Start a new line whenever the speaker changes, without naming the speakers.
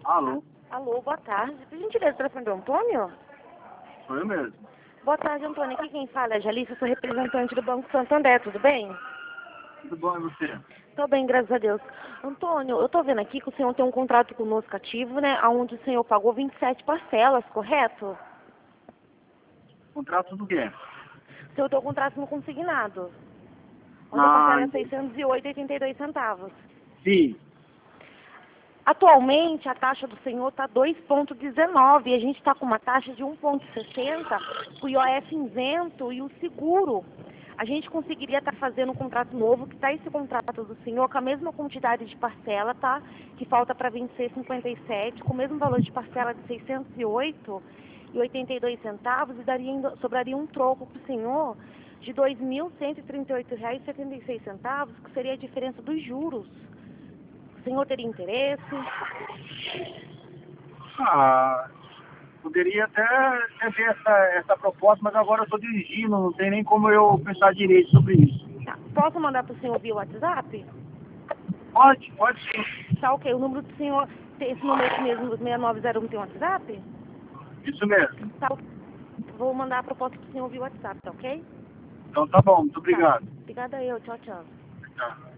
Alô,
Alô, boa tarde. Por gentileza, o telefone do Antônio?
sou eu mesmo.
Boa tarde, Antônio. Aqui quem fala é a Jalice, eu sou representante do Banco Santander, tudo bem?
Tudo bom e você?
Tô bem, graças a Deus. Antônio, eu tô vendo aqui que o senhor tem um contrato conosco ativo, né? Onde o senhor pagou 27 parcelas, correto?
Contrato do quê?
O senhor tem um contrato no consignado, onde a
Ah,
parcela é 608,82 centavos.
sim.
Atualmente, a taxa do senhor está 2,19 e a gente está com uma taxa de 1,60, o IOF isento e o seguro. A gente conseguiria estar fazendo um contrato novo, que está esse contrato do senhor com a mesma quantidade de parcela, tá? Que falta para vencer 57, com o mesmo valor de parcela de 608,82 centavos e sobraria um troco para o senhor de R$ 2.138,76, que seria a diferença dos juros. O senhor teria interesse?
Ah, poderia até ver essa proposta, mas agora eu estou dirigindo, não tem nem como eu pensar direito sobre isso.
Tá. Posso mandar para o senhor via WhatsApp?
Pode sim.
Tá ok. O número do senhor, esse número aqui mesmo, 6901, tem WhatsApp?
Isso mesmo.
Tá. Vou mandar a proposta para o senhor via WhatsApp, tá ok?
Então tá bom, muito
Tá.
obrigado.
Obrigada eu. Tchau, tchau.
Tchau.